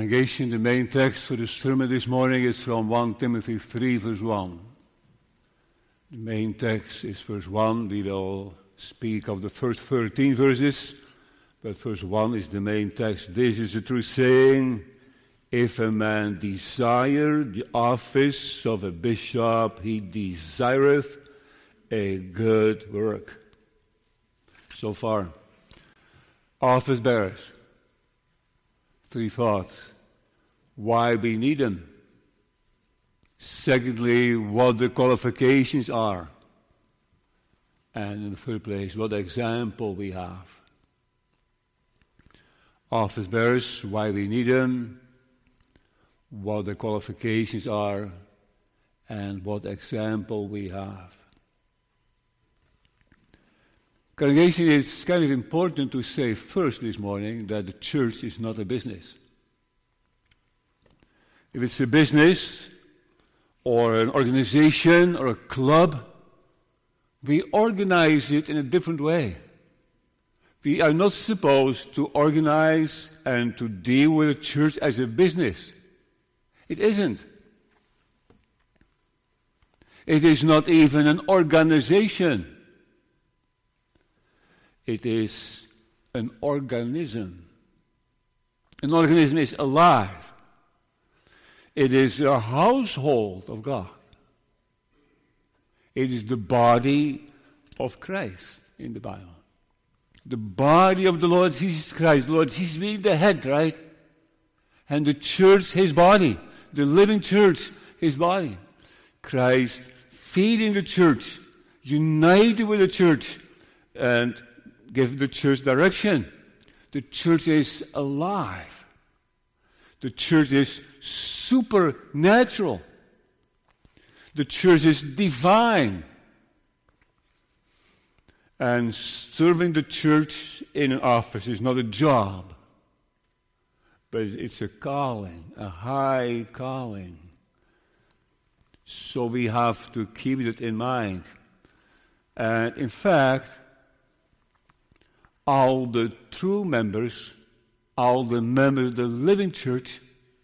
Congregation, the main text for the sermon this morning is from 1 Timothy 3, verse 1. The main text is verse 1. We will speak of the first 13 verses, but verse 1 is the main text. This is the true saying, if a man desire the office of a bishop, he desireth a good work. So far, office bearers. 3 thoughts. Why we need them. Secondly, what the qualifications are. And in the third place, what example we have. Office bearers, why we need them, what the qualifications are, and what example we have. Congregation, it's kind of important to say first this morning that the church is not a business. If it's a business or an organization or a club, we organize it in a different way. We are not supposed to organize and to deal with the church as a business. It isn't. It is not even an organization. It is an organism. An organism is alive. It is a household of God. It is the body of Christ in the Bible. The body of the Lord Jesus Christ. The Lord Jesus being the head, right? And the church, his body. The living church, his body. Christ feeding the church, united with the church, and give the church direction. The church is alive. The church is supernatural. The church is divine. And serving the church in an office is not a job, but it's a calling, a high calling. So we have to keep it in mind. And in fact, all the true members, all the members of the living church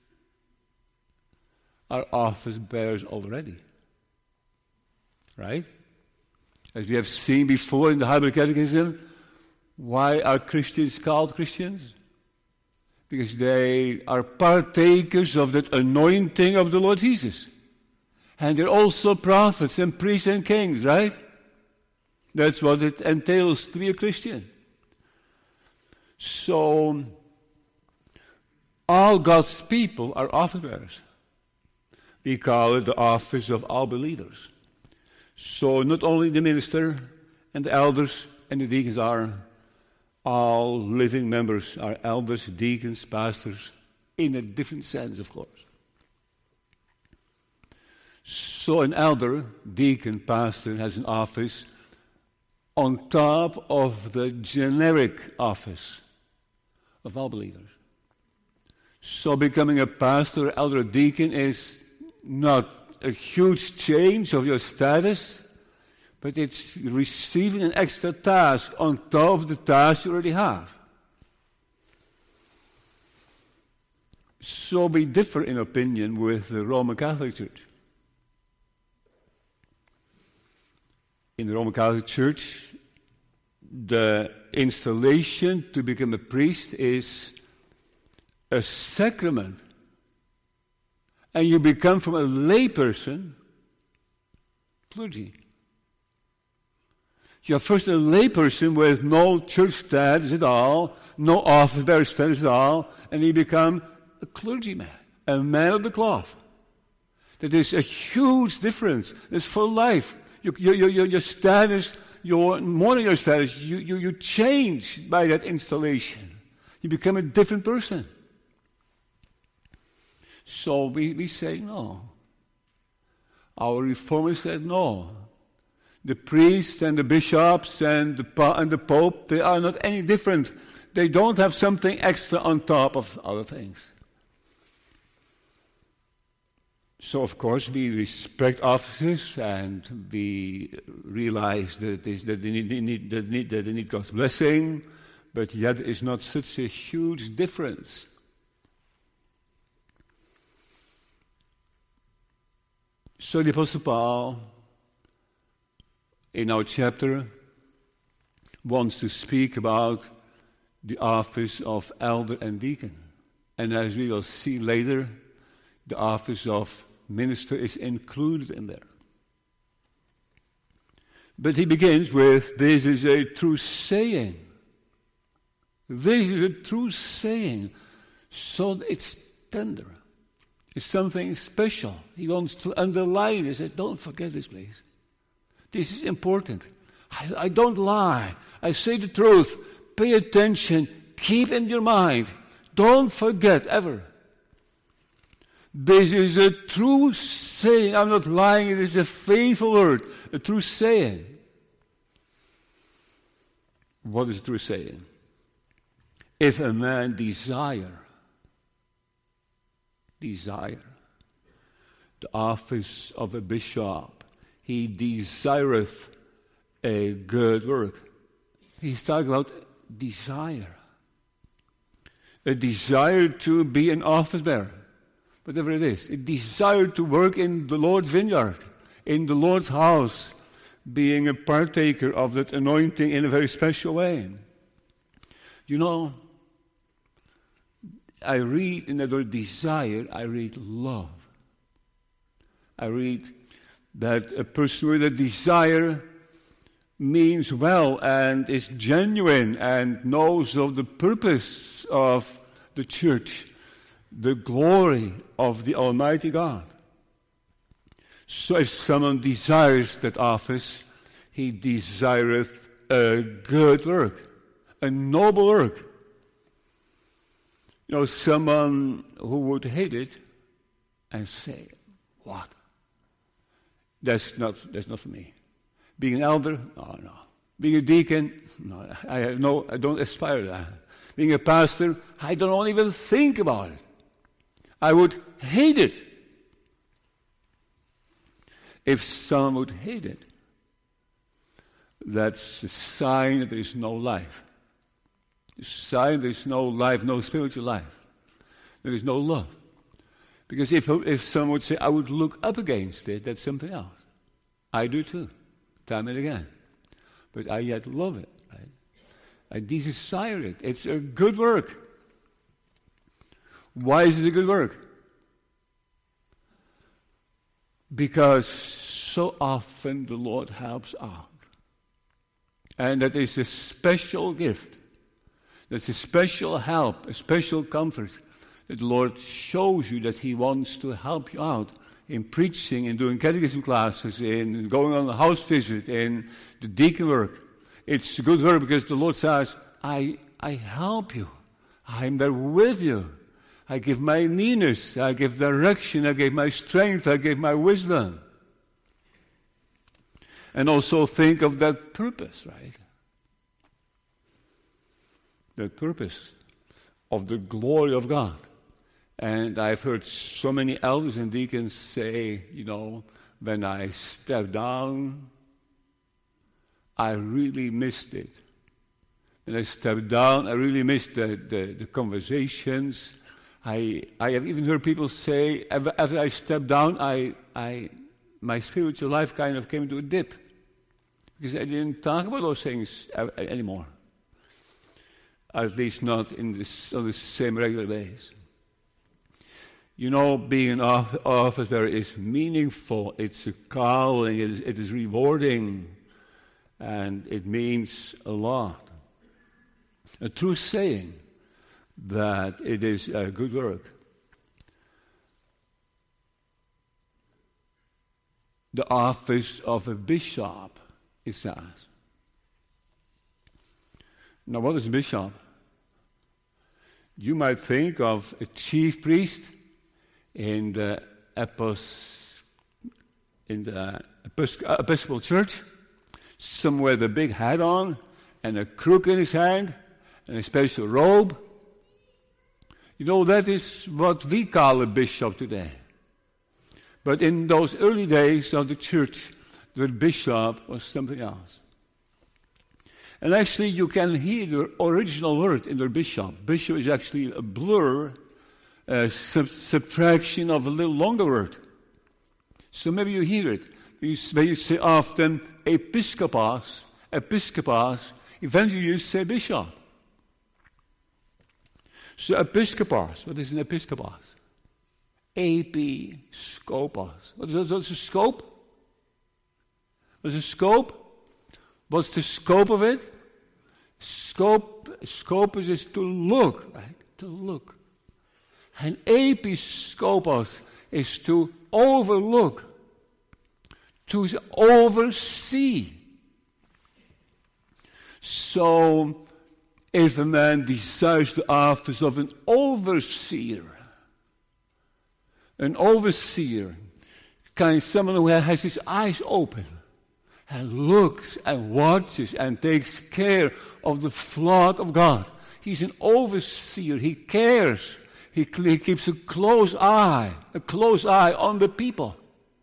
are office bearers already. Right? As we have seen before in the Heidelberg Catechism, why are Christians called Christians? Because they are partakers of that anointing of the Lord Jesus. And they're also prophets and priests and kings, right? That's what it entails to be a Christian. So, all God's people are office bearers. We call it the office of all believers. So, not only the minister and the elders and the deacons are, all living members are elders, deacons, pastors, in a different sense, of course. So, an elder, deacon, pastor has an office on top of the generic office of all believers. So becoming a pastor, elder, or deacon is not a huge change of your status, but it's receiving an extra task on top of the task you already have. So we differ in opinion with the Roman Catholic Church. In the Roman Catholic Church, the installation to become a priest is a sacrament. And you become from a layperson, clergy. You're first a layperson with no church status at all, no office bearer status at all, and you become a clergyman, a man of the cloth. That is a huge difference. It's for life. Your status, more than your status, you change by that installation. You become a different person. So we say no. Our reformers said no. The priests and the bishops and the pope, they are not any different. They don't have something extra on top of other things. So, of course, we respect offices and we realize that they need God's blessing, but yet it's not such a huge difference. So the Apostle Paul, in our chapter, wants to speak about the office of elder and deacon. And as we will see later, the office of minister is included in there. But he begins with, this is a true saying. This is a true saying. So it's tender. It's something special. He wants to underline it. He said, don't forget this, please. This is important. I don't lie. I say the truth. Pay attention. Keep in your mind. Don't forget ever. This is a true saying. I'm not lying. It is a faithful word. A true saying. What is a true saying? If a man desire the office of a bishop, he desireth a good work. He's talking about desire. A desire to be an office bearer. Whatever it is. A desire to work in the Lord's vineyard, in the Lord's house, being a partaker of that anointing in a very special way. You know, I read in the word desire, I read love. I read that a person with a desire means well and is genuine and knows of the purpose of the church, the glory of the Almighty God. So if someone desires that office, he desireth a good work, a noble work. You know, someone who would hate it and say, what? That's not for me. Being an elder? Oh, no. Being a deacon? No, I don't aspire to that. Being a pastor? I don't even think about it. I would hate it. If someone would hate it, that's a sign that there is no life. A sign there is no life, no spiritual life. There is no love. Because if someone would say, I would look up against it, that's something else. I do too, time and again. But I yet love it. Right? I desire it. It's a good work. Why is it a good work? Because so often the Lord helps out. And that is a special gift. That's a special help, a special comfort. That the Lord shows you that He wants to help you out in preaching, in doing catechism classes, in going on a house visit, in the deacon work. It's a good work because the Lord says, I help you. I'm there with you. I give my nearness, I give direction, I give my strength, I give my wisdom. And also think of that purpose, right? That purpose of the glory of God. And I've heard so many elders and deacons say, you know, when I stepped down, I really missed it. When I stepped down, I really missed the conversations. I have even heard people say, after I stepped down, my spiritual life kind of came to a dip. Because I didn't talk about those things anymore. At least not on the same regular basis. You know, being an office bearer is meaningful. It's a calling. It is rewarding. And it means a lot. A true saying that it is a good work. The office of a bishop, it says. Now, what is a bishop? You might think of a chief priest in the Episcopal Church, somewhere with a big hat on and a crook in his hand and a special robe. You know, that is what we call a bishop today. But in those early days of the church, the bishop was something else. And actually, you can hear the original word in the bishop. Bishop is actually a blur, a subtraction of a little longer word. So maybe you hear it. When you say often episkopos, eventually you say bishop. So episkopos, what is an episkopos? Episkopos. What's a scope? What's a scope? What's the scope of it? Scope is to look, right? To look. And episkopos is to overlook, to oversee. So, if a man desires the office of an overseer kind of someone who has his eyes open and looks and watches and takes care of the flock of God. He's an overseer. He cares. He keeps a close eye on the people.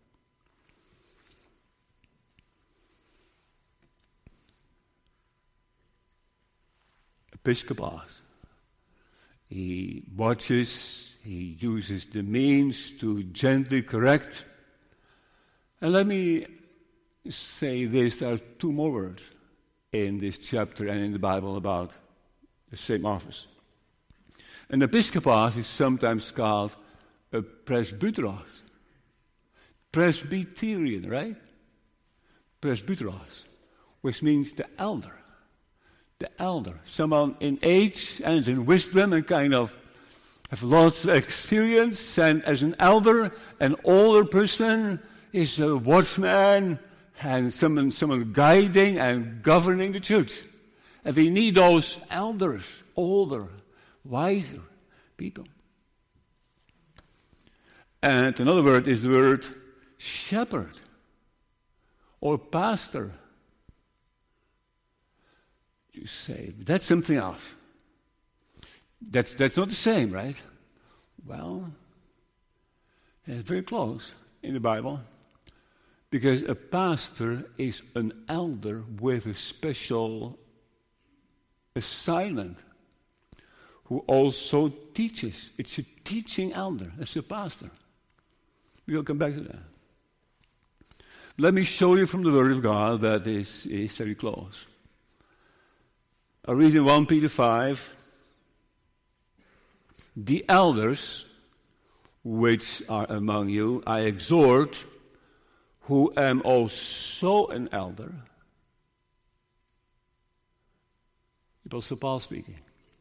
Episkopos. He watches, he uses the means to gently correct. And let me say this, there are two more words in this chapter and in the Bible about the same office. An episkopos is sometimes called a presbyteros. Presbyterian, right? Presbyteros, which means the elder. The elder, someone in age and in wisdom and kind of have lots of experience, and as an elder, an older person is a watchman and someone guiding and governing the church. And we need those elders, older, wiser people. And another word is the word shepherd or pastor. You say, that's something else. That's not the same, right? Well, it's very close in the Bible. Because a pastor is an elder with a special assignment who also teaches. It's a teaching elder. That's a pastor. We'll come back to that. Let me show you from the Word of God that is very close. I read in 1 Peter 5, the elders which are among you, I exhort, who am also an elder. Apostle Paul speaking.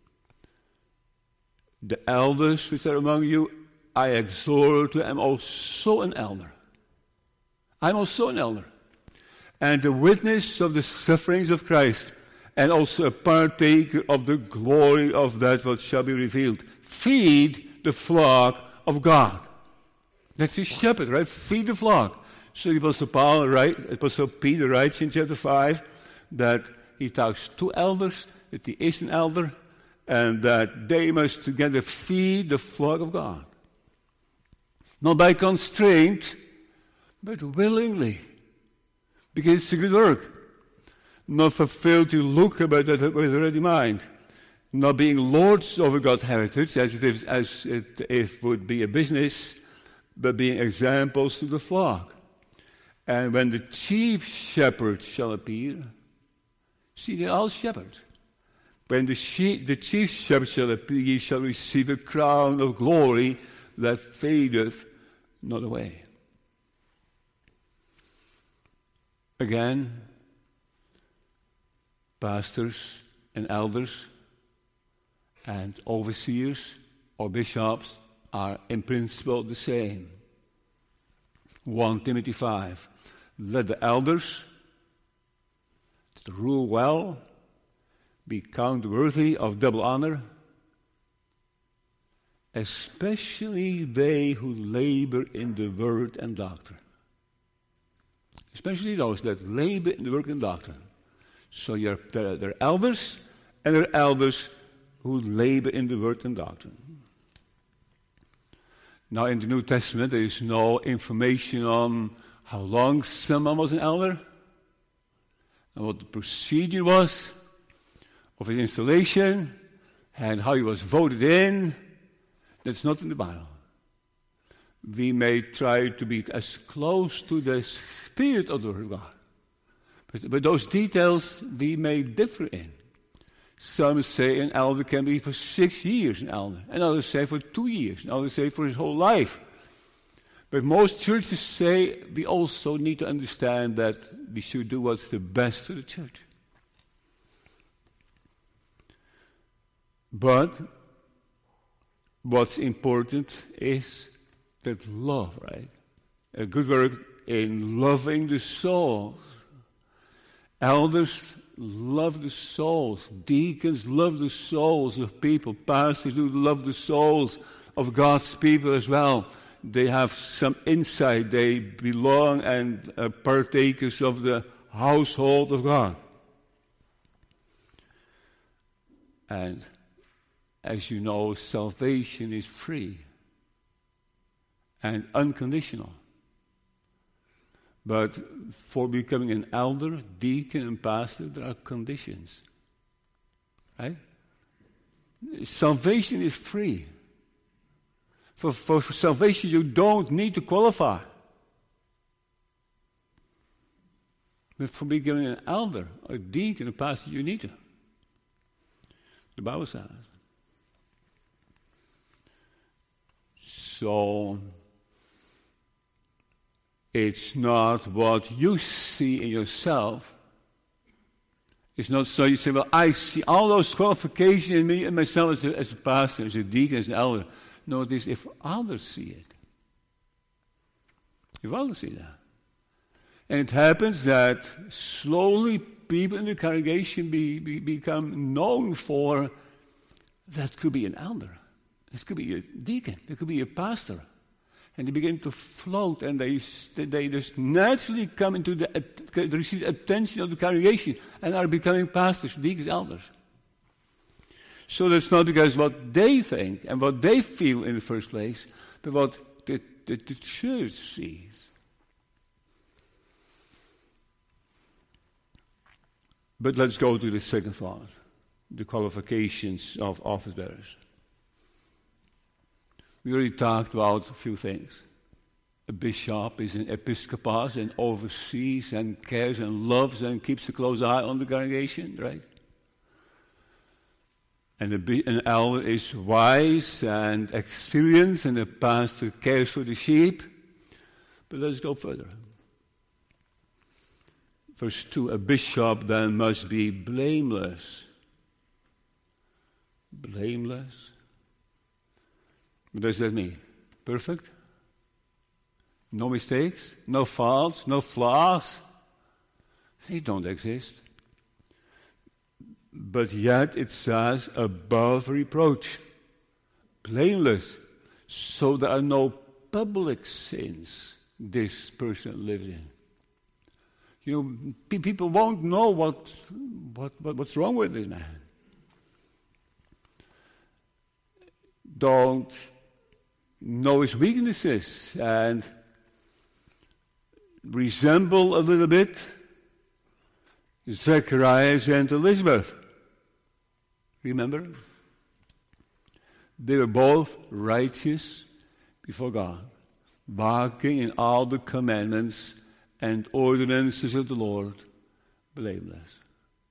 The elders which are among you, I exhort, who am also an elder. I'm also an elder. And the witness of the sufferings of Christ, and also a partaker of the glory of that what shall be revealed. Feed the flock of God. That's his shepherd, right? Feed the flock. So the Apostle Peter writes in chapter 5 that he talks to elders, that he is an elder, and that they must together feed the flock of God. Not by constraint, but willingly. Because it's a good work. Not fulfilled to look about that with a ready mind. Not being lords over God's heritage, as it would be a business, but being examples to the flock. And when the chief shepherd shall appear, see, they're all shepherds. When the chief shepherd shall appear, ye shall receive a crown of glory that fadeth not away. Again, pastors and elders and overseers or bishops are in principle the same. 1 Timothy 5. Let the elders that rule well be counted worthy of double honor, especially they who labor in the word and doctrine. Especially those that labor in the word and doctrine. So there are elders, and there are elders who labor in the word and doctrine. Now, in the New Testament, there is no information on how long someone was an elder and what the procedure was of his installation and how he was voted in. That's not in the Bible. we may try to be as close to the spirit of the Word of God. But those details we may differ in. Some say an elder can be for 6 years an elder, and others say for 2 years, and others say for his whole life. But most churches say we also need to understand that we should do what's the best for the church. But what's important is that love, right? A good work in loving the souls. Elders love the souls. Deacons love the souls of people. Pastors do love the souls of God's people as well. They have some insight. They belong and are partakers of the household of God. And as you know, salvation is free and unconditional. But for becoming an elder, deacon, and pastor, there are conditions. Right? Salvation is free. For salvation, you don't need to qualify. But for becoming an elder, a deacon, a pastor, you need to. The Bible says. So, it's not what you see in yourself. It's not so you say, well, I see all those qualifications in me and myself as a pastor, as a deacon, as an elder. No, it is if others see it. If others see that. And it happens that slowly people in the congregation become known for, that could be an elder. It could be a deacon. It could be a pastor. And they begin to float, and they just naturally come into receive the attention of the congregation and are becoming pastors, deacons, elders. So that's not because what they think and what they feel in the first place, but what the church sees. But let's go to the second thought, the qualifications of office bearers. We already talked about a few things. A bishop is an episkopos and oversees and cares and loves and keeps a close eye on the congregation, right? And an elder is wise and experienced, and a pastor cares for the sheep. But let's go further. Verse 2, a bishop then must be blameless. Blameless? What does that mean? Perfect? No mistakes? No faults? No flaws? They don't exist. But yet it says above reproach. Blameless. So there are no public sins this person lives in. You know, people won't know what's wrong with this man. Don't know his weaknesses and resemble a little bit Zacharias and Elizabeth. Remember? They were both righteous before God, walking in all the commandments and ordinances of the Lord, blameless.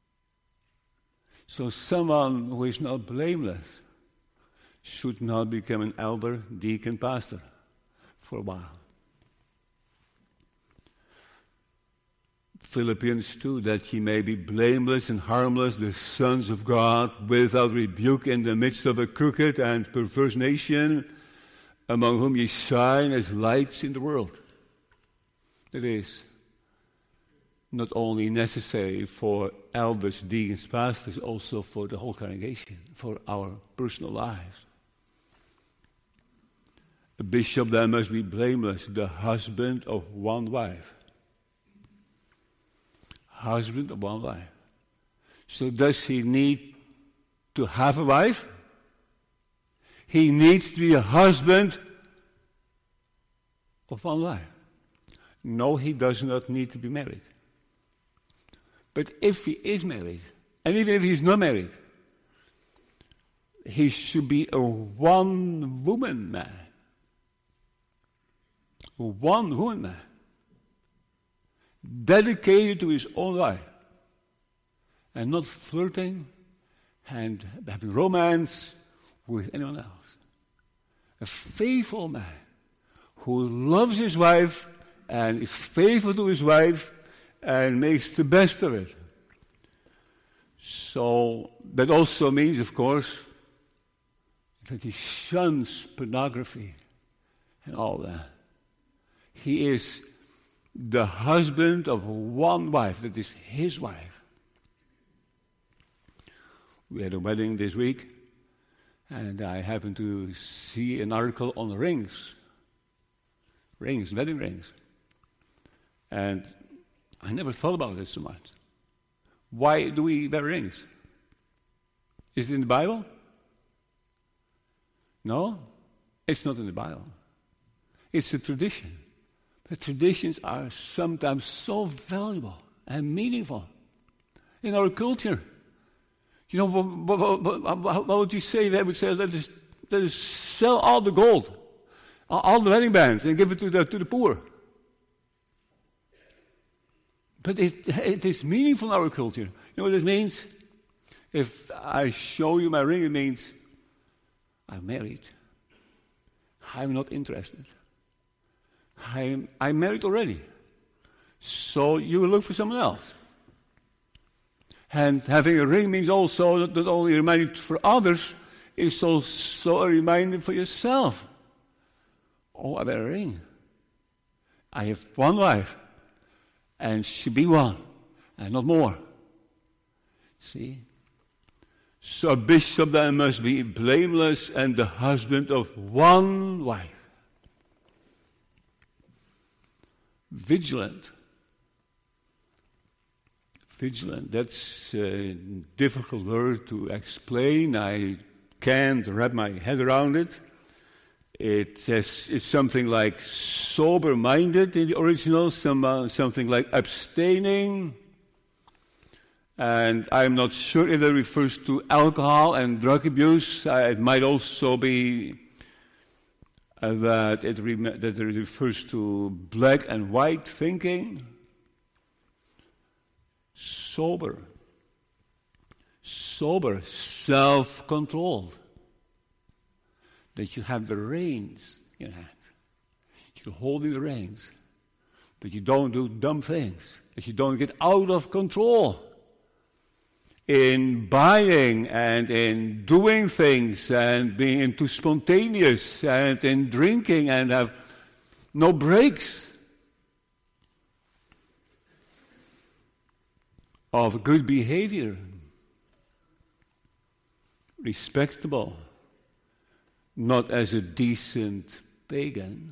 So someone who is not blameless should not become an elder, deacon, pastor for a while. Philippians 2, that ye may be blameless and harmless, the sons of God, without rebuke in the midst of a crooked and perverse nation, among whom ye shine as lights in the world. It is not only necessary for elders, deacons, pastors, also for the whole congregation, for our personal lives. A bishop then must be blameless, the husband of one wife. Husband of one wife. So does he need to have a wife? He needs to be a husband of one wife. No, he does not need to be married. But if he is married, and even if he's not married, he should be a one-woman man. One man. Dedicated to his own wife. And not flirting and having romance with anyone else. A faithful man who loves his wife and is faithful to his wife and makes the best of it. So that also means, of course, that he shuns pornography and all that. He is the husband of one wife, that is his wife. We had a wedding this week, and I happened to see an article on rings. Rings, wedding rings. And I never thought about this so much. Why do we wear rings? Is it in the Bible? No, it's not in the Bible. It's a tradition. The traditions are sometimes so valuable and meaningful in our culture. You know, what would you say? They would say, let us sell all the gold, all the wedding bands, and give it to the poor. But it is meaningful in our culture. You know what it means? If I show you my ring, it means I'm married. I'm not interested. I'm married already. So you will look for someone else. And having a ring means also not only a reminder for others, it's also a reminder for yourself. Oh, I wear a ring. I have one wife, and she be one, and not more. See? So a bishop then must be blameless and the husband of one wife. Vigilant. Vigilant, that's a difficult word to explain. I can't wrap my head around it. It's something like sober-minded in the original, something like abstaining. And I'm not sure if that refers to alcohol and drug abuse. It might also be that it refers to black and white thinking. Sober, self-controlled. That you have the reins in your hand. You're holding the reins. That you don't do dumb things. That you don't get out of control in buying and in doing things and being too spontaneous and in drinking and have no breaks. Of good behavior, respectable, not as a decent pagan,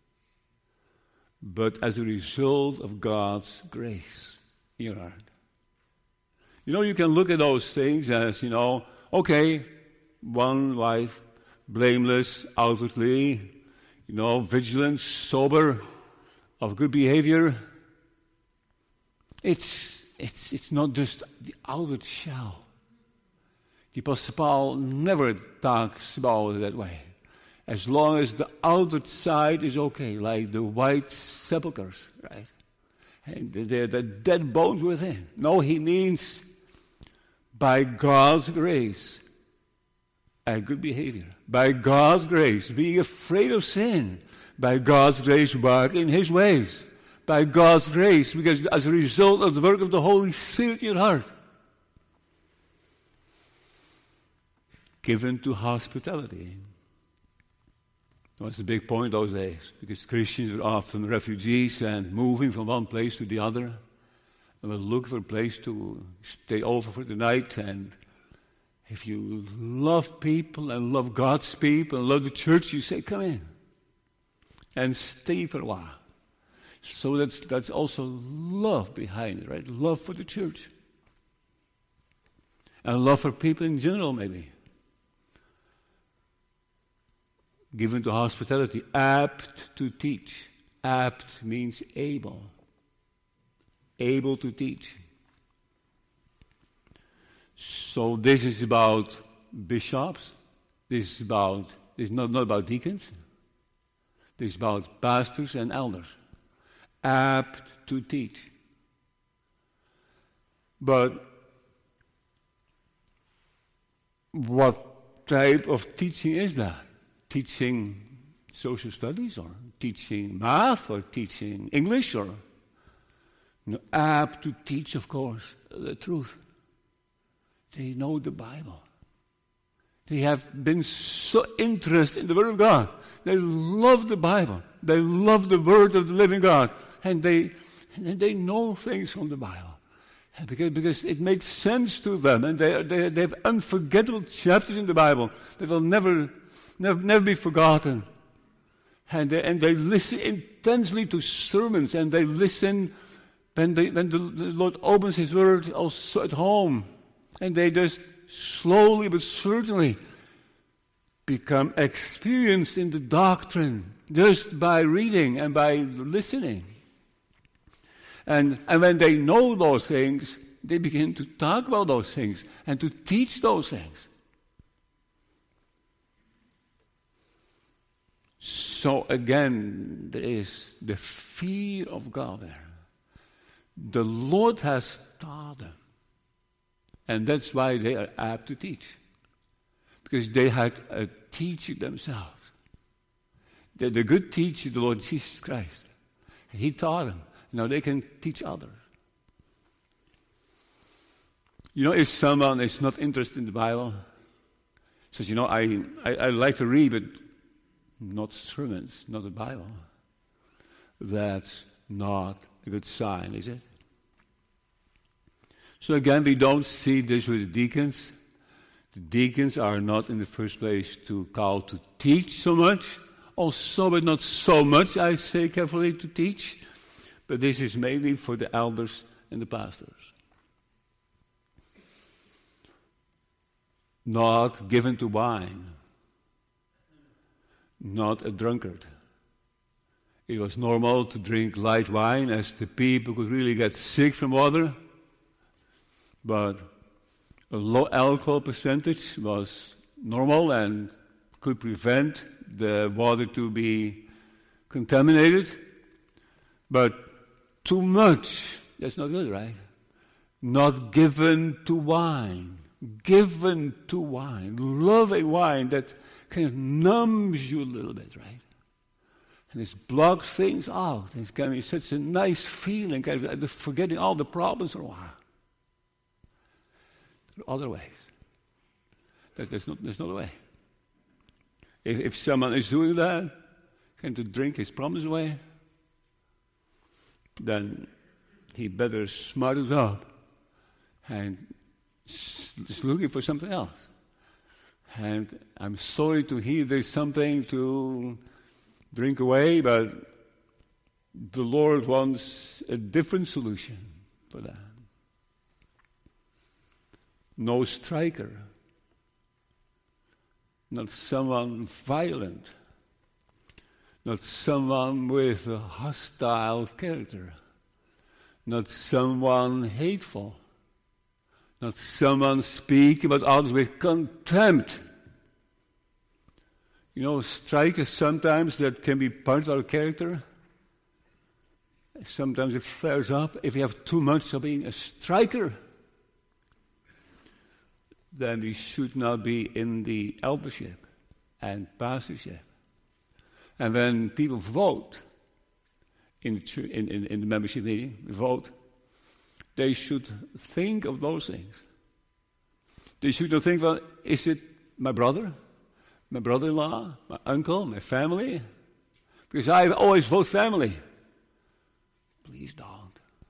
but as a result of God's grace in your heart. You know, you can look at those things as, okay, one wife, blameless outwardly, vigilant, sober, of good behavior. It's not just the outward shell. The Apostle Paul never talks about it that way. As long as the outward side is okay, like the white sepulchres, right? And the dead bones within. No, he means by God's grace and good behavior. By God's grace, being afraid of sin. By God's grace, walking in his ways. By God's grace, because as a result of the work of the Holy Spirit in your heart. Given to hospitality. That was a big point those days, because Christians were often refugees and moving from one place to the other. And would look for a place to stay over for the night. And if you love people and love God's people and love the church, you say, come in. And stay for a while. So that's also love behind it, right? Love for the church. And love for people in general, maybe. Given to hospitality, apt to teach. Apt means able. Able to teach. So this is about bishops. This is not about deacons. This is about pastors and elders, apt to teach. But what type of teaching is that? Teaching social studies, or teaching math, or teaching English, or apt to teach, of course, the truth. They know the Bible. They have been so interested in the Word of God. They love the Bible. They love the Word of the living God. And they know things from the Bible. Because it made sense to them. And they have unforgettable chapters in the Bible that will never be forgotten. And they listen intensely to sermons. And they listen when the Lord opens His Word also at home. And they just slowly but certainly become experienced in the doctrine just by reading and by listening. And when they know those things, they begin to talk about those things and to teach those things. So again, there is the fear of God there. The Lord has taught them. And that's why they are apt to teach. Because they had a teacher themselves. They're the good teacher, the Lord Jesus Christ. And He taught them. Now they can teach others. You know, if someone is not interested in the Bible, says, you know, I like to read, but not sermons, not the Bible. That's not a good sign, is it? So again, we don't see this with the deacons. The deacons are not in the first place called to teach so much. Also, but not so much, I say carefully, to teach. But this is mainly for the elders and the pastors. Not given to wine. Not a drunkard. It was normal to drink light wine as the people could really get sick from water. But a low alcohol percentage was normal and could prevent the water to be contaminated. But too much, that's not good, right? Not given to wine. Given to wine. Love a wine that kind of numbs you a little bit, right? And it blocks things out. It's kind of such a nice feeling, kind of forgetting all the problems for a while. There are other ways. There's not a way. If someone is doing that, and to drink his problems away, then he better smart it up and is looking for something else. And I'm sorry to hear there's something to drink away, but the Lord wants a different solution for that. No striker, not someone violent, not someone with a hostile character, not someone hateful, not someone speaking about others with contempt. You know, strikers sometimes that can be part of our character. Sometimes it flares up. If you have too much of being a striker, then we should not be in the eldership and pastorship. And when people vote in the membership meeting, they should think of those things. They should not think, well, is it my brother, my brother-in-law, my uncle, my family? Because I always vote family. Please don't.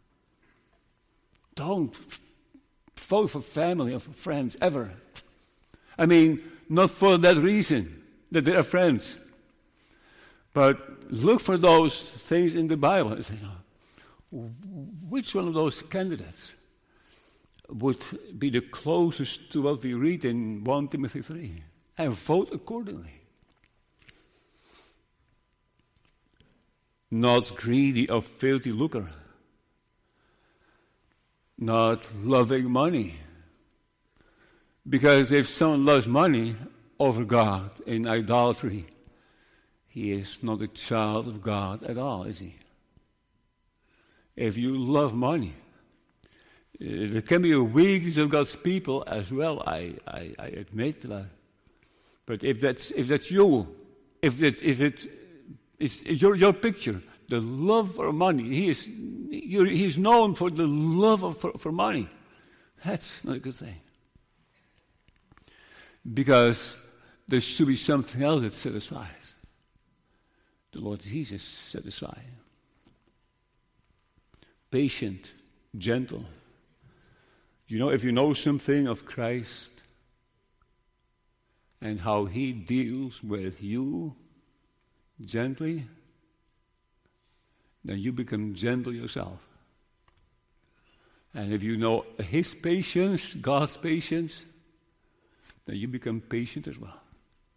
Don't vote for family or for friends, ever. I mean, not for that reason, that they are friends. But look for those things in the Bible and say, which one of those candidates would be the closest to what we read in 1 Timothy 3? And vote accordingly. Not greedy or filthy lucre. Not loving money. Because if someone loves money over God in idolatry, he is not a child of God at all, is he? If you love money, there can be a weakness of God's people as well, I admit that. But if that's you, if it is your picture, the love for money, he's known for the love for money. That's not a good thing. Because there should be something else that satisfies. The Lord Jesus satisfies. Patient, gentle. You know, if you know something of Christ and how he deals with you gently, then you become gentle yourself. And if you know his patience, God's patience, then you become patient as well.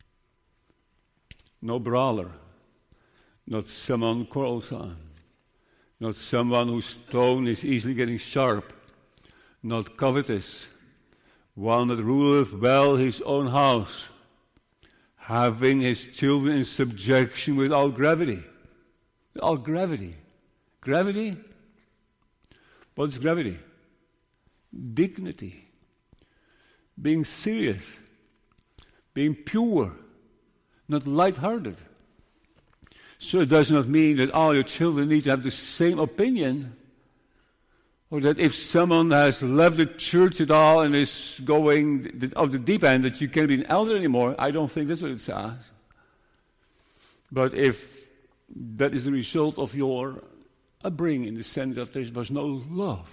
No brawler, not someone quarrelsome, not someone whose tone is easily getting sharp, not covetous, one that ruleth well his own house, having his children in subjection without gravity. Without gravity. Gravity? What is gravity? Dignity. Being serious. Being pure. Not light-hearted. So it does not mean that all your children need to have the same opinion, or that if someone has left the church at all and is going off the deep end, that you can't be an elder anymore. I don't think that's what it says. But if that is the result of your upbringing, in the sense that there was no love,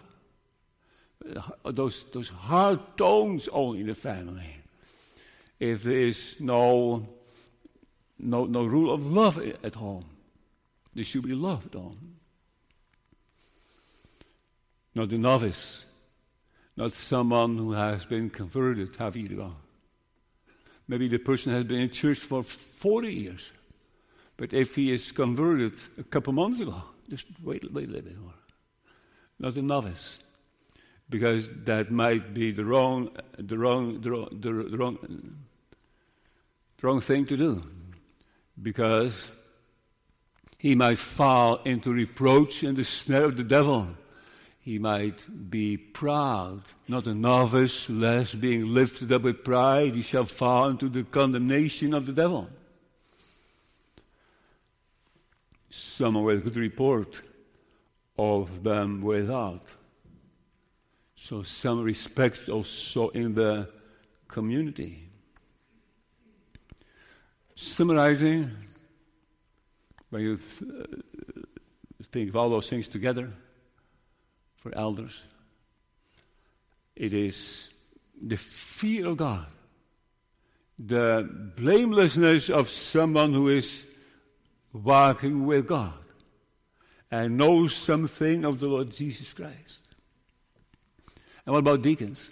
those hard tones only in the family, if there is no rule of love at home, there should be love at home. Not the novice, not someone who has been converted half a year ago. Maybe the person has been in church for 40 years. But if he is converted a couple months ago, just wait a little bit more. Not a novice. Because that might be the wrong thing to do. Because he might fall into reproach and the snare of the devil. He might be proud, not a novice, lest being lifted up with pride, he shall fall into the condemnation of the devil. Someone with a good report of them without. So some respect also in the community. Summarizing, when you think of all those things together, for elders, it is the fear of God, the blamelessness of someone who is walking with God and knows something of the Lord Jesus Christ. And what about deacons?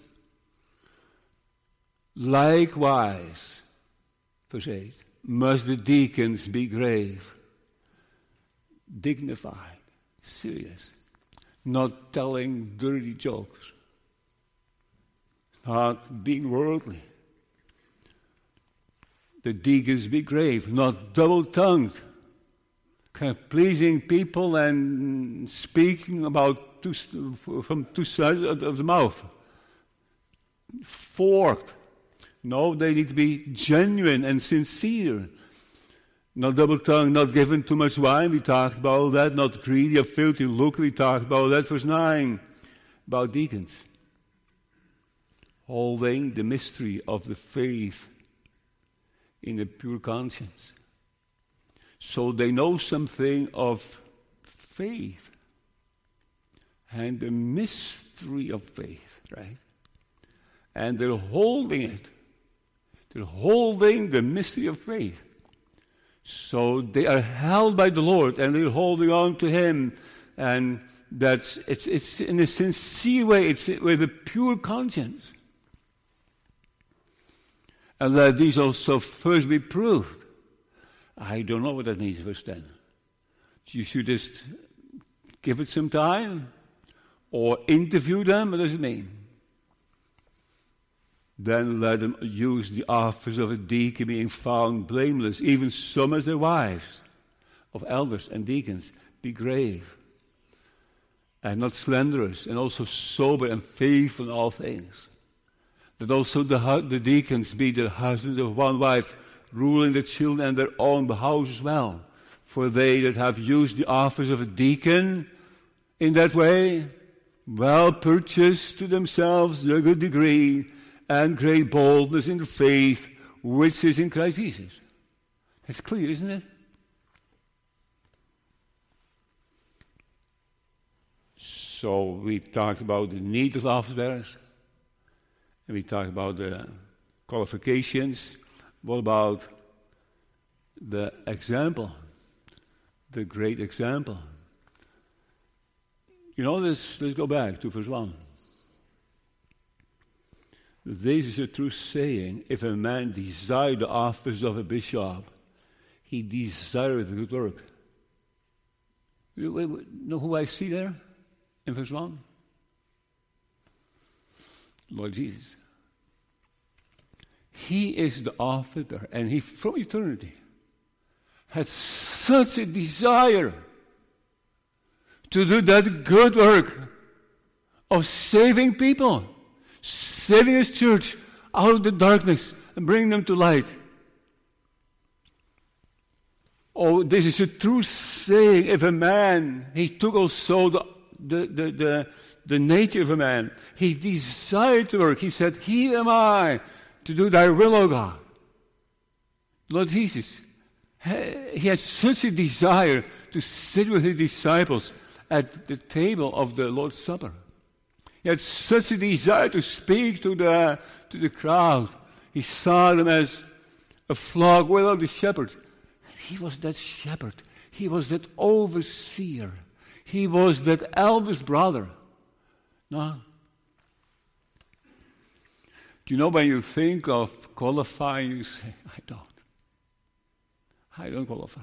Likewise, verse 8, must the deacons be grave, dignified, serious, not telling dirty jokes, not being worldly. The deacons be grave, not double-tongued, kind of pleasing people and speaking about from two sides of the mouth. Forked. No, they need to be genuine and sincere. Not double-tongued, not given too much wine, we talked about that. Not greedy of filthy lucre, we talked about that. Verse 9, about deacons. Holding the mystery of the faith in a pure conscience. So they know something of faith. And the mystery of faith, right? And they're holding it. They're holding the mystery of faith. So they are held by the Lord, and they're holding on to Him, and it's in a sincere way. It's with a pure conscience, and let these also first be proved. I don't know what that means, verse 10. You should just give it some time, or interview them. What does it mean? Then let them use the office of a deacon, being found blameless, even some as their wives, of elders and deacons. Be grave, and not slanderous, and also sober and faithful in all things. That also the deacons be the husbands of one wife, ruling the children and their own house as well. For they that have used the office of a deacon in that way, well purchased to themselves a good degree and great boldness in the faith which is in Christ Jesus. It's clear, isn't it? So we talked about the need of office bearers, and we talked about the qualifications. What about the example, the great example? You know, let's go back to verse 1. This is a true saying: if a man desire the office of a bishop, he desireth the good work. You know who I see there in verse 1? Lord Jesus. He is the author, and he, from eternity, had such a desire to do that good work of saving people, saving his church out of the darkness and bringing them to light. Oh, this is a true saying. If a man, he took also the nature of a man. He desired to work. He said, "Here am I to do thy will, O God." Lord Jesus, he had such a desire to sit with his disciples at the table of the Lord's Supper. He had such a desire to speak to the crowd. He saw them as a flock without the shepherd. He was that shepherd. He was that overseer. He was that eldest brother. No. Do you know, when you think of qualifying, you say, I don't qualify.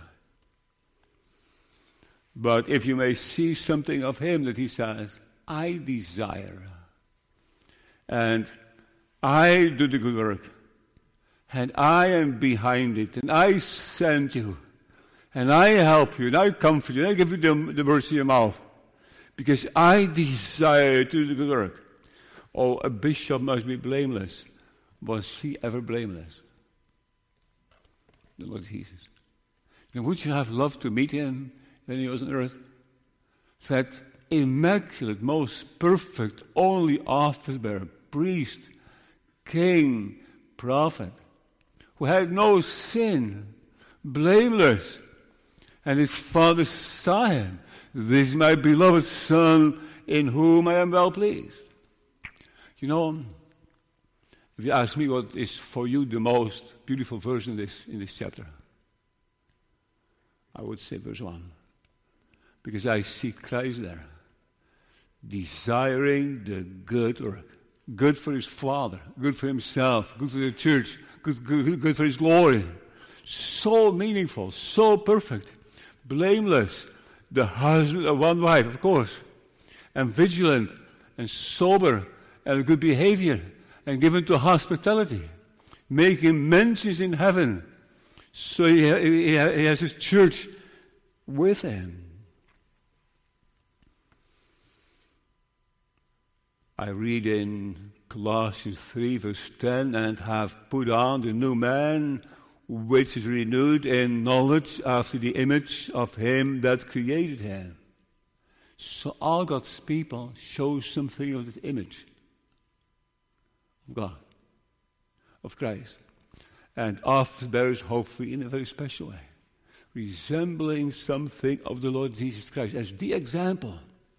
But if you may see something of him, that he says, I desire, and I do the good work, and I am behind it, and I send you, and I help you, and I comfort you, and I give you the words in your mouth, because I desire to do the good work. Oh, a bishop must be blameless. Was he ever blameless? The Lord Jesus. And would you have loved to meet him when he was on earth? That immaculate, most perfect, only office bearer, priest, king, prophet, who had no sin, blameless. And his father saw him. This is my beloved Son, in whom I am well pleased. You know, if you ask me what is for you the most beautiful verse in this chapter, I would say verse 1. Because I see Christ there, desiring the good work. Good for his Father, good for himself, good for the church, good for his glory. So meaningful, so perfect, blameless, the husband of one wife, of course, and vigilant and sober and good behavior and given to hospitality, making mentions in heaven. So he has his church with him. I read in Colossians 3 verse 10, and have put on the new man, which is renewed in knowledge after the image of him that created him. So all God's people show something of this image of God, of Christ. And office bearers, hopefully in a very special way, resembling something of the Lord Jesus Christ as the example.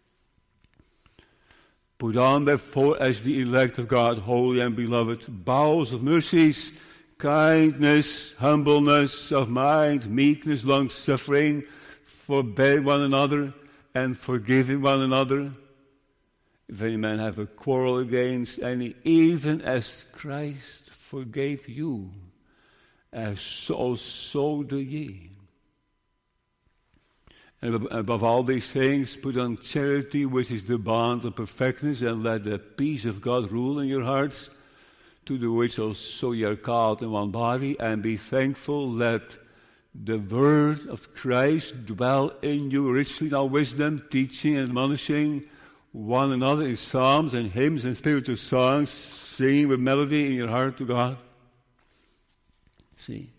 Put on, therefore, as the elect of God, holy and beloved, bowels of mercies, kindness, humbleness of mind, meekness, long-suffering, forbearing one another, and forgiving one another. If any man have a quarrel against any, even as Christ forgave you, as also do ye. And above all these things, put on charity, which is the bond of perfectness, and let the peace of God rule in your hearts, to the which also ye are called in one body, and be thankful. Let the word of Christ dwell in you richly in all wisdom, teaching and admonishing one another in psalms and hymns and spiritual songs, singing with melody in your heart to God. See,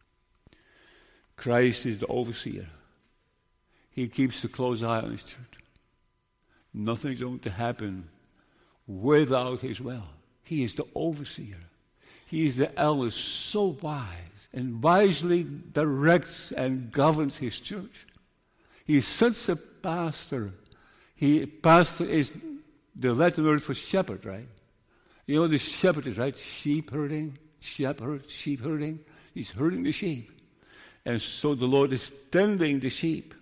Christ is the overseer. He keeps a close eye on his church. Nothing is going to happen without his will. He is the overseer. He is the elder, so wise, and wisely directs and governs his church. He is such a pastor. Pastor is the Latin word for shepherd, right? You know what the shepherd is, right? Sheep herding, shepherd, sheep herding. He's herding the sheep. And so the Lord is tending the sheep.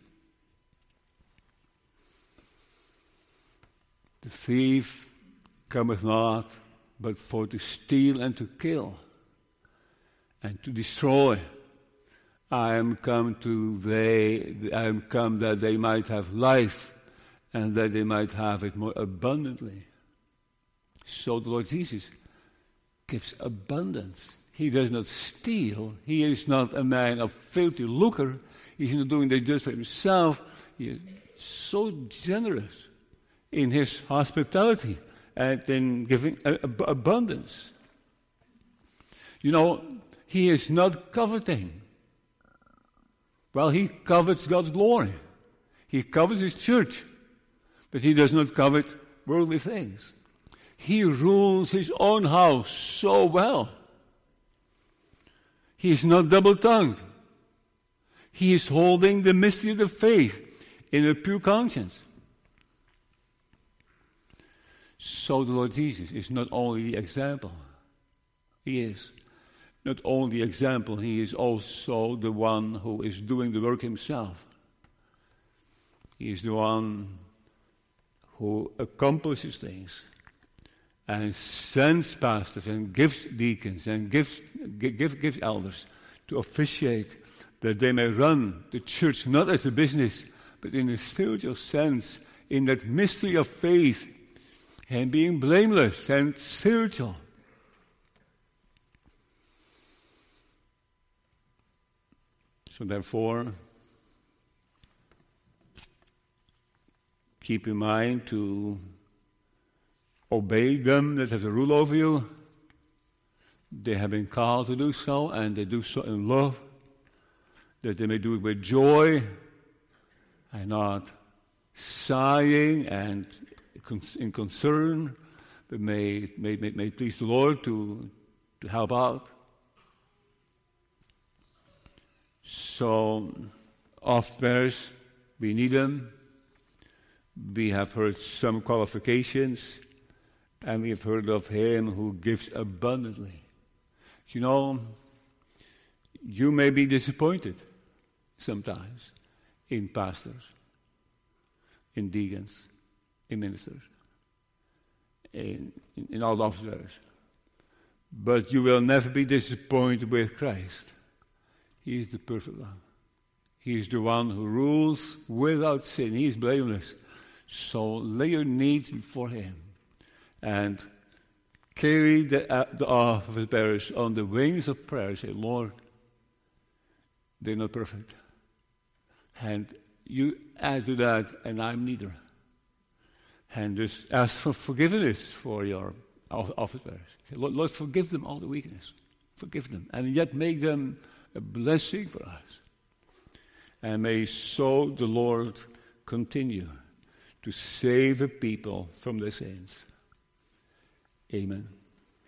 The thief cometh not, but for to steal and to kill and to destroy. I am come that they might have life, and that they might have it more abundantly. So the Lord Jesus gives abundance. He does not steal. He is not a man of filthy lucre. He's not doing this just for himself. He is so generous in his hospitality and in giving abundance. You know, he is not coveting. Well, he covets God's glory. He covets his church. But he does not covet worldly things. He rules his own house so well. He is not double-tongued. He is holding the mystery of the faith in a pure conscience. So the Lord Jesus is not only the example. He is not only the example, he is also the one who is doing the work himself. He is the one who accomplishes things and sends pastors and gives deacons and gives elders to officiate, that they may run the church not as a business, but in a spiritual sense, in that mystery of faith, and being blameless and spiritual. So therefore, keep in mind to obey them that have the rule over you. They have been called to do so, and they do so in love, that they may do it with joy and not sighing and in concern, but may please the Lord to help out. So, oft-bearers, we need them. We have heard some qualifications, and we have heard of him who gives abundantly. You know, you may be disappointed sometimes in pastors, in deacons, in ministers, in all the officers. But you will never be disappointed with Christ. He is the perfect one. He is the one who rules without sin. He is blameless. So lay your needs before him and carry the office bearers on the wings of prayer. Say, Lord, they're not perfect. And you add to that, and I'm neither. And just ask for forgiveness for your office bearers. Say, Lord, forgive them all the weakness. Forgive them. And yet make them a blessing for us. And may so the Lord continue to save the people from their sins. Amen.